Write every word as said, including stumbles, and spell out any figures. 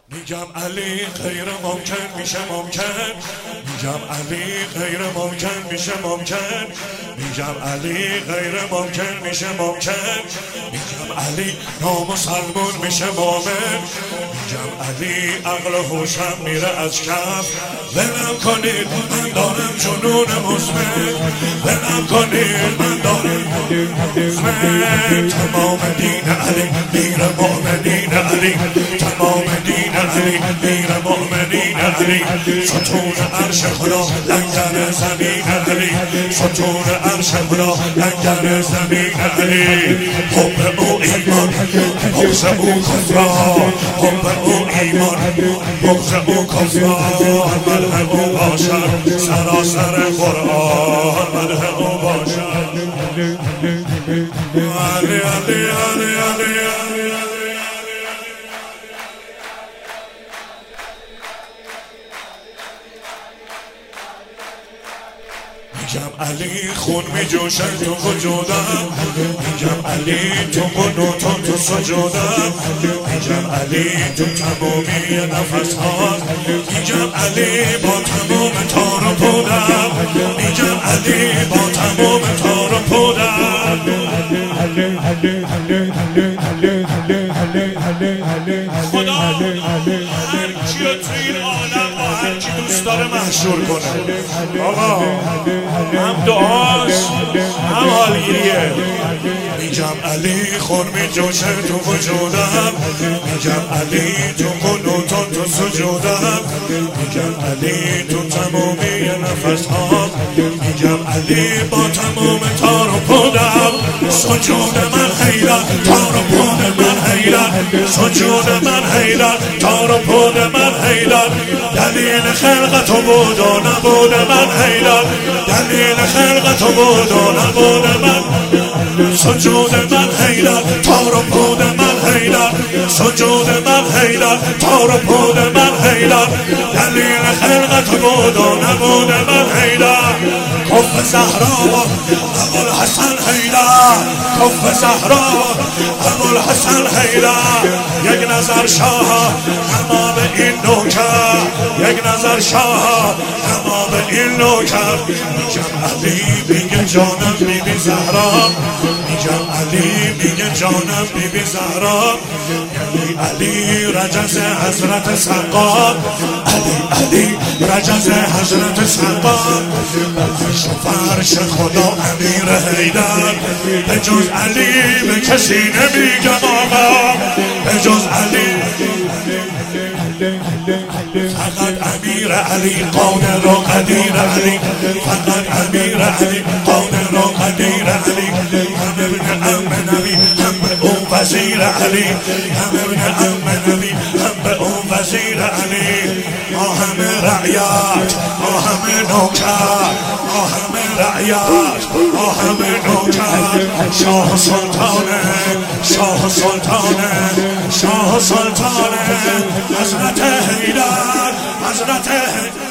میگم علی غیر ممکن میشه ممکن، میگم علی غیر ممکن میشه ممکن، میگم علی غیر ممکن میشه ممکن، میگم علی نامسلمون میشه مومن، میگم علی عقل و هوشم میره از کف. ولم کنید من دارم جنون مزمن، ولم کنید من دارم مزمن. تمام دین علی میر مؤمنین علی، تمام دین علی میر مؤمنین علی، ستون عرش خدا لنگر زمین علی، ستون عرش خدا لنگر زمین علی. حب او ایمان، بغض او کفران، حب او ایمان، بغض او کفران، مدح او باشد سراسر قرآن، مدح او باشد. علی علی علی علی علی میگم علی خون می جوشد تو وجودم، میگم علی تو قنوتم تو سجودم، میگم علی تو تمامی نفس ها، میگم علی با تمام تار و پودم، میگم علی با تمام تار و پودم. خدا هر کیو تو این عالم با هر کی دوست داره محشور کنه. آقا هم دعاست هم حالگیریه. میگم علی خون می جوشه تو وجودم، میگم علی تو قنوتم تو سجودم، میگم علی تو تمامی نفس ها، میگم علی با تمام تار و پودم. سجود من حیرت تار و پود من حیرت، سجود من حیرت تار و پود من حیرت. دلیل خلقت بود و نبود من حیرت، دلیل خلقت بود و نبود من. سجود من حیرت تار و پود من حیرت، سجود من حیرت تار و پود من حیرت. دلیل خلقت بود و نبود من حیرت. کف زهرا ابوالحسن حیدر، کف زهرا ابوالحسن حیدر. یک نظر شاه تمام این نوکر، یک نظر شاه تمام این نوکر. میگم علی میگه جانم بیبی زهرا، میگم علی میگه جانم بیبی زهرا. یعنی علی رجز حضرت سقا، علی علی رجز حضرت سقا. فرش خدا امیر حیدر، به جز علی به کسی نمیگم آقا، به جز علی فقط امیر علی قادر و قدیر علی، فقط امیر علی قادر و قدیر علی. هم ابن عم نبی هم به اون وزیر علی، هم ابن عم نبی هم به اون وزیر علی. ما همه رعیت، ما همه نوکر، ما همه رعیت، ما همه نوکر. شاه سلطانه، شاه سلطانه، شاه سلطانه، حضرت حیدر، حضرت